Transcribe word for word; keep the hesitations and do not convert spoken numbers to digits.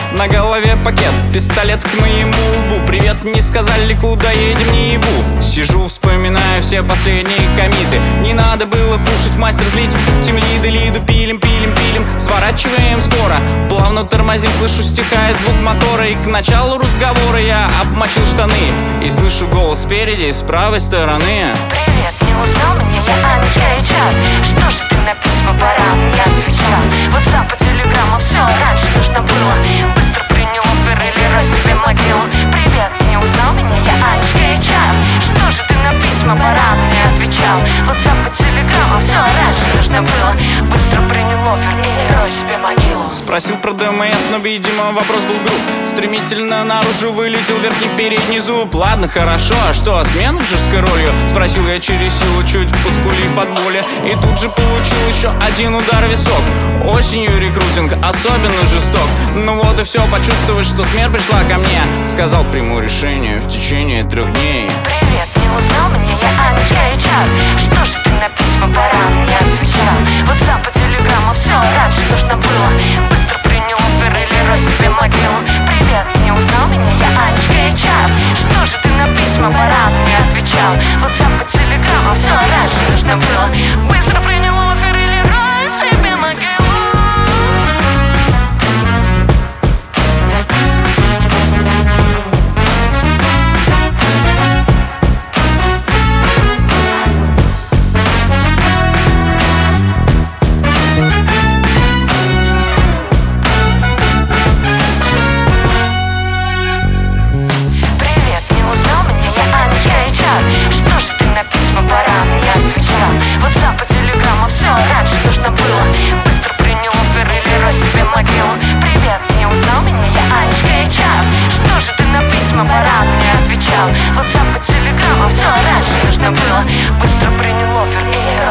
На голове пакет, пистолет к моему лбу. Привет, не сказали, куда едем, не ебу. Сижу, вспоминаю все последние комиты. Не надо было пушить, мастер злить. Тимлиды, лиду, пилим, пилим, пилим. Сворачиваем скоро, плавно тормозим. Слышу, стихает звук мотора. И к началу разговора я обмочил штаны. И слышу голос спереди и с правой стороны. Привет, не узнал меня, я Анечка эйч ар. Что же ты на письма пора не отвечал? WhatsApp и телеграмма, все раньше нужно было. Быстро принял оффер или рой себе могилу. Привет, не узнал меня, я Анечка эйч ар. Что же ты на письма пора не отвечал? WhatsApp и телеграмма, все раньше нужно было. Быстро принял оффер или рой себе могилу. Спросил про ДМС, но, видимо, вопрос был груб. Стремительно наружу вылетел верхний передний зуб. Ладно, хорошо, а что с менеджерской ролью? Спросил я через силу, чуть поскулив от боли. И тут же получил еще один удар в висок. Осенью рекрутинг особенно жесток. Ну вот и все, почувствовать, что смерть пришла ко мне. Сказал, приму решение в течение трех дней. Привет, не узнал меня, я Анечка эйч ар. Что же ты на письма пора не отвечал? WhatsApp и телеграмма, все раньше нужно было. Быстро принял оффер или рой себе могилу. Привет, не узнал меня, я Анечка эйч ар. Что же ты на письма пора не отвечал? WhatsApp и телеграмма, все раньше нужно было. Быстро принял оффер или рой себе могилу. Что же ты на письма пора не отвечал? WhatsApp и телеграмма, все раньше нужно было. Быстро принял оффер или рой себе могилу. Привет, не узнал меня, я Анечка эйч ар. Что же ты на письма пора не отвечал? WhatsApp и телеграмма, все раньше нужно было. Быстро принял оффер или рой